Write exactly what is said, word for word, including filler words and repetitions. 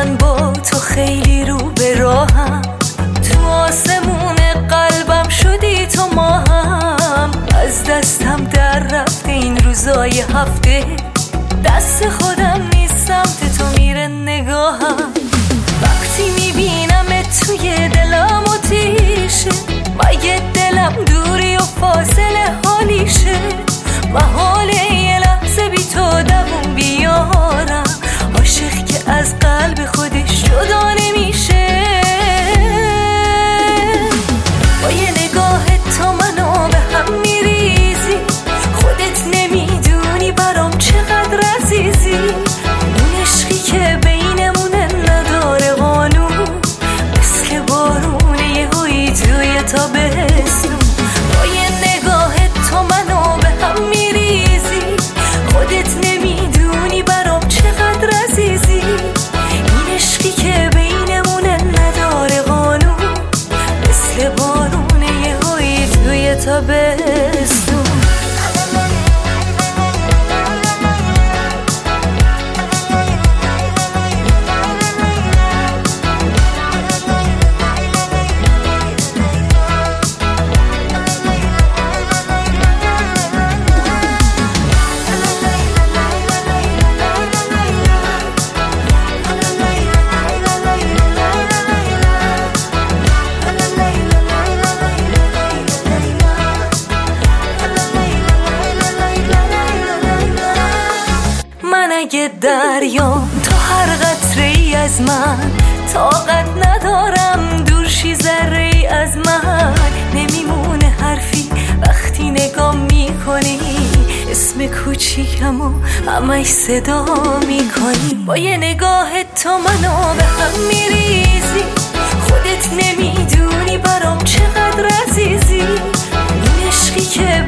من با تو خیلی رو به راهم، تو آسمون قلبم شدی تو ماهم. از دستم در رفته این روزای هفته، دست خودم نیست سمت تو میره نگاهم. وقتی میبینمت توی دلم آتیشه، مگه دلم دوری و فاصله حالیشه؟ محاله یه لحظه بی تو دووم بیارم، عاشق که از قلب خودش جدا نمیشه. با یه نگاه تو منو به هم میریزی، خودت نمیدونی برام چقدر عزیزی. اون عشقی که بینمونه نداره قانون، مثل بارونه یه هوی توی تابستون. با یه نگاه تو منو به هم میریزی، خودت نمیدونی برام چقدر عزیزی. این عشقی که بینمونه نداره قانون، مثل بارونه یه هوی توی تابستون. اگه دریام تو هر قطره ای از من، طاقت ندارم دورشی ذره ای از من. نمیمونه حرفی وقتی نگاه میکنی، اسم کوچیکمو همش صدا میکنی. با یه نگاه تو منو به هم میریزی، خودت نمیدونی برام چقدر عزیزی. این عشقی که